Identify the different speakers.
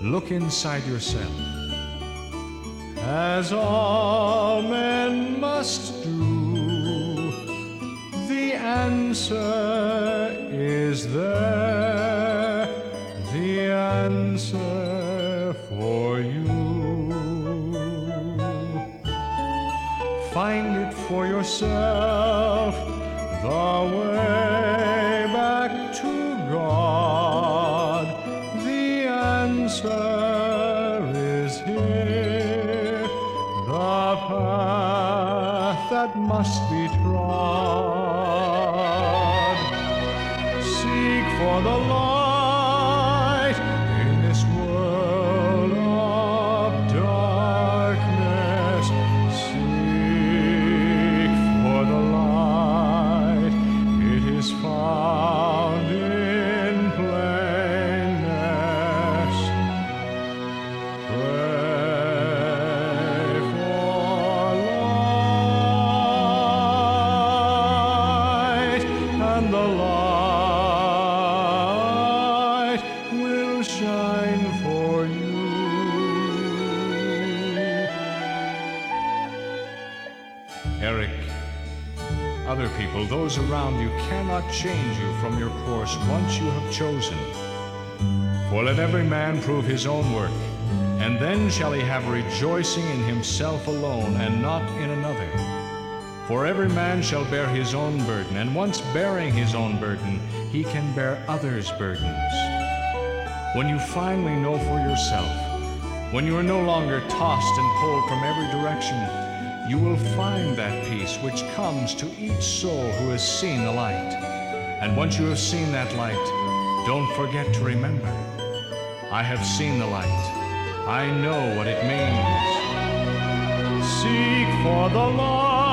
Speaker 1: look inside yourself. As all men must do, the answer is there, the answer for you. Find it for yourself, the way back to God. The answer is here, the path that must be trod. Seek for the light in this world of darkness. Seek for the light, it is found in plainness. Pray for light, and the light will shine for you. Eric, other people, those around you, cannot change you from your course once you have chosen. For let every man prove his own work, and then shall he have rejoicing in himself alone, and not in another. For every man shall bear his own burden, and once bearing his own burden, he can bear others' burdens. When you finally know for yourself, when you are no longer tossed and pulled from every direction, you will find that peace which comes to each soul who has seen the light. And once you have seen that light, don't forget to remember, I have seen the light. I know what it means. Seek for the light.